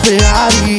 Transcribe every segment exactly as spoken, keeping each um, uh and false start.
Ferrari.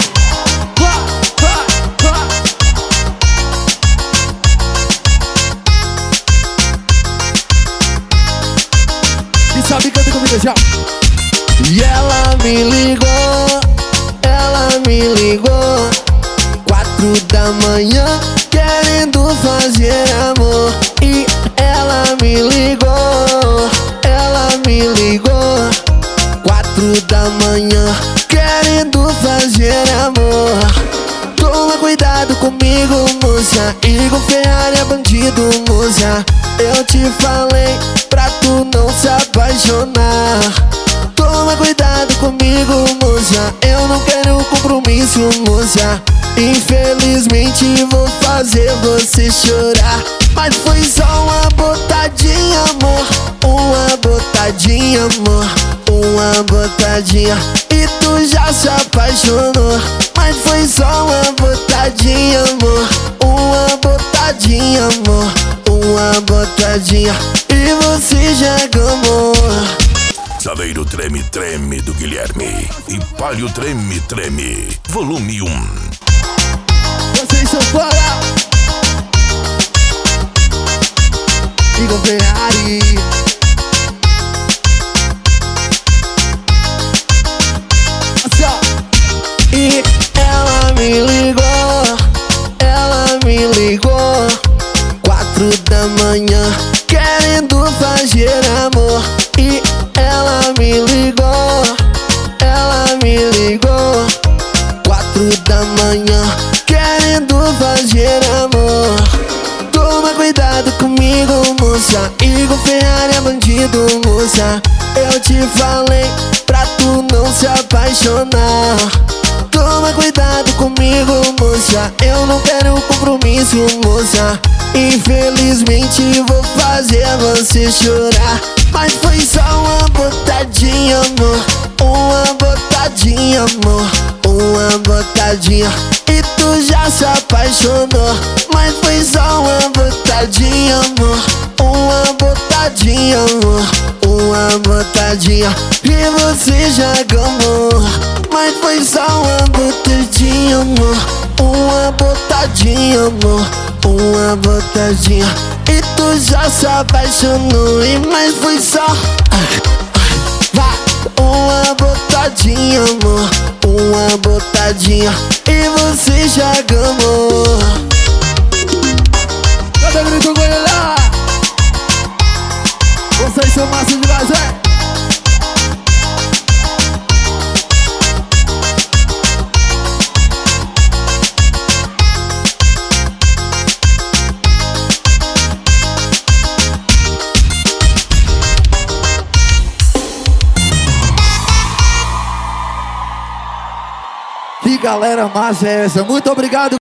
E sabe, canta comigo já. E ela me ligou, ela me ligou, quatro da manhã, querendo fazer amor. E ela me ligou, ela me ligou, quatro da manhã, querendo fazer amor. Toma cuidado comigo, moça, Igor Ferrari é bandido, moça. Eu te falei pra tu não se apaixonar. Toma cuidado comigo, moça, eu não quero compromisso, moça. Infelizmente vou fazer você chorar. Mas foi só uma botadinha, amor, uma botadinha, amor, uma botadinha. E tu já se apaixonou. Mas foi só uma botadinha, amor, uma botadinha, amor, uma botadinha. E você já gamou. Saveiro Treme Treme do Guilherme e Palio Treme Treme, volume um. Vocês são fora. Igor Ferrari. E ela me ligou, ela me ligou, quatro da manhã, querendo fazer amor. E ela me ligou, ela me ligou, quatro da manhã, querendo fazer amor. Toma cuidado comigo, moça, Igor Ferrari é bandido, moça. Eu te falei pra tu não se apaixonar. Toma cuidado comigo, moça, eu não quero compromisso, moça. Infelizmente vou fazer você chorar. Mas foi só uma botadinha, amor, uma botadinha, amor, uma botadinha. E tu já se apaixonou. Mas foi só uma botadinha, amor, uma botadinha, amor, uma botadinha. E você já gamou. Mas foi só uma botadinha, amor, uma botadinha, amor, uma botadinha. E tu já se apaixonou. E mas foi só vai, uma botadinha, amor, uma botadinha. E você já gamou. Cada grito Goiânia. Vocês são massa demais, é? Que galera massa é essa? Muito obrigado.